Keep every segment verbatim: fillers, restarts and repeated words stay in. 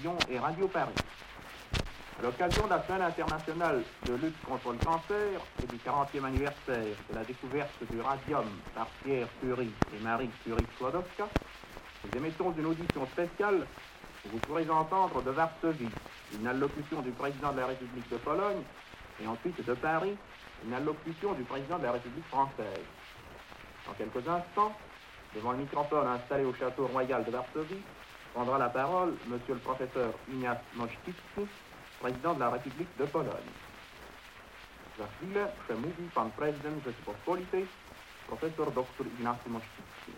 Télévision et Radio Paris. À l'occasion de la Semaine internationale de lutte contre le cancer et du quarantième anniversaire de la découverte du radium par Pierre Curie et Marie Curie-Skłodowska, nous émettons une audition spéciale où vous pourrez entendre de Varsovie une allocution du président de la République de Pologne et ensuite de Paris une allocution du président de la République française. Dans quelques instants, devant le microphone installé au château royal de Varsovie, prendra la parole monsieur le professeur Ignace Mościcki, président de la République de Pologne. Za chwilę przemówi pan prezydent Rzeczypospolitej, profesor dr Ignacy Mościcki.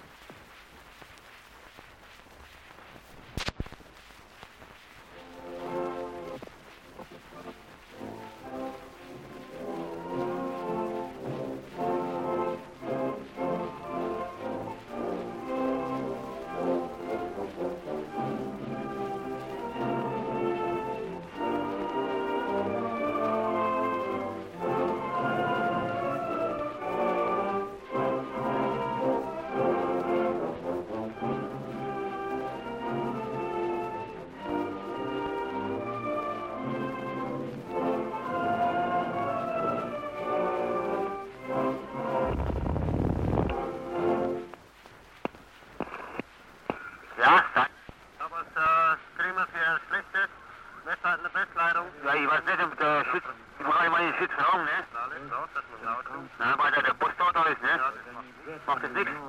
Ja, dat was uh, prima voor slechte wedstrijd in de bestleiding. Ja, je was net op de schiet. Je mag alleen maar in de schiet verhangen, hè? Ja, dat is dat, dat is mijn auto. Ja, maar dat de postauto is, hè? Ja, dat is macht het niks.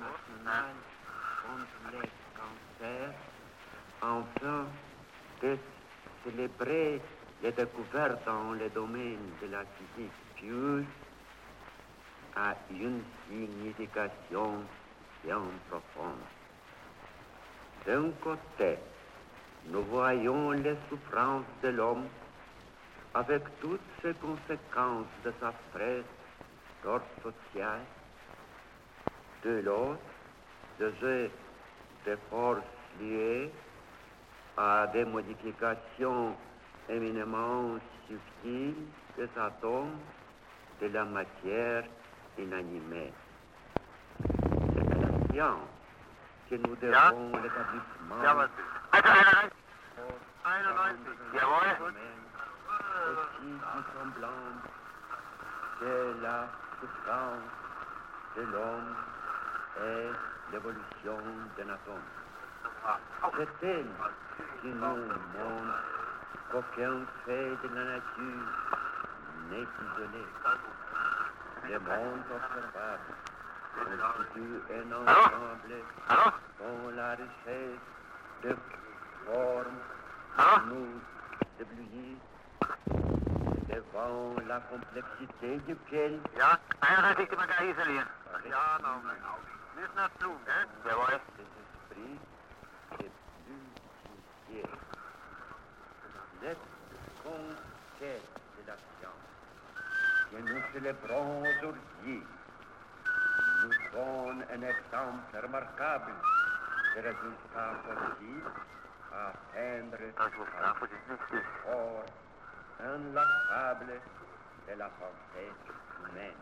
Enfin, de célébrer les découvertes dans le domaine de la physique pure a une signification bien profonde. D'un côté, nous voyons les souffrances de l'homme avec toutes ces conséquences de sa stress d'ordre social. De l'autre, le jeu des forces liées à des modifications éminemment subtiles des atomes de la matière inanimée. C'est à la science que nous devons ja. l'établissement. Ja, was ist? einundneunzig. Jawohl. Aussi du semblant de la souffrance de l'homme et l'évolution d'un atome. C'est elle qui nous montre qu'aucun fait de la nature n'est isolé. Le monde observable constitue un ensemble dont la richesse de formes nous éblouit devant la complexité duquel... Ja, einunddreißig die elkaar hier verliezen. Ja, nou, nu is naar toe, hè? Jawohl. Des esprits les plus initiés. Cette conquête de la science que nous célébrons aujourd'hui nous donne un exemple remarquable des résultats possibles à atteindre l'effort inlassable de la pensée humaine.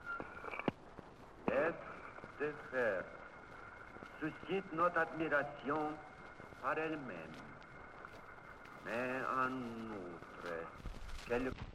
L'œuvre de faire suscite notre admiration par elle-même, mais en outre, qu'elle